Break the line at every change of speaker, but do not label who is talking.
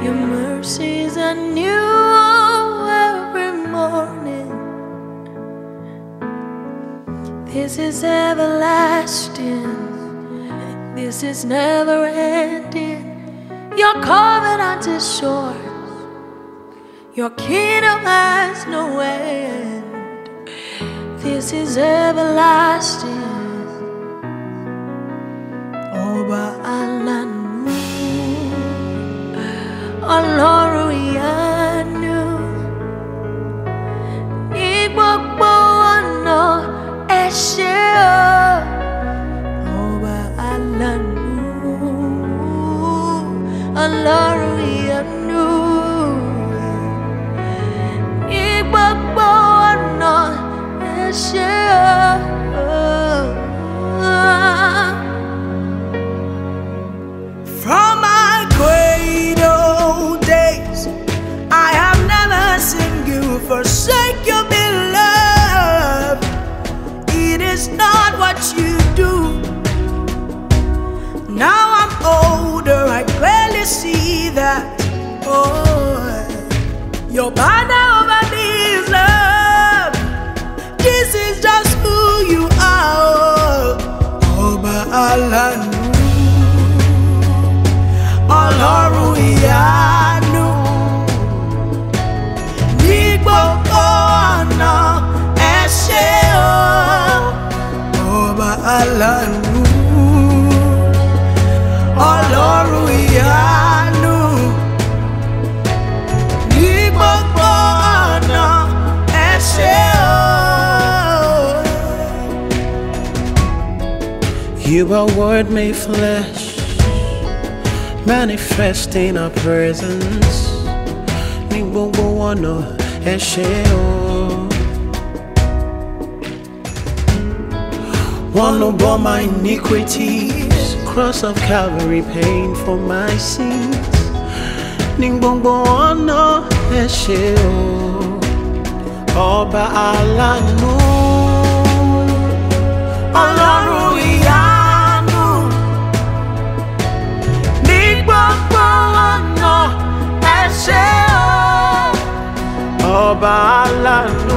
Your mercies are new every morning. This is everlasting. This is never ending. Your covenant is sure. Your kingdom has no end. This is everlasting. Ọba alanu, Ọlọ́run ìyanu, ní gbogbo ọ̀nà ẹ ṣé o. Ọba alanu, Ọlọ́run ìyanu, ní gbogbo ọ̀nà ẹ ṣé o.
From my cradle days, I have never seen you forsake your beloved. It is not what you do. Now I'm older, I clearly see that. Oh, your banner over me is love. This is just who you are. Ọba alanu, Ọlọ́run ìyanu, ní gbogbo ọ̀nà ẹ ṣé o. Ọba alanu, Ọlọ́run ìyanu, ní gbogbo ọ̀nà ẹ ṣé o.
You are word made flesh, manifest in our presence. Ní gbogbo ọ̀nà ẹ ṣé o. One who bore my iniquities, cross of Calvary paying for my sins. Ní gbogbo ọ̀nà ẹ ṣé o. Ọba alanu,
Ọlọ́run ìyanu, ní gbogbo ọ̀nà ẹ ṣé o.
Ọba alanu.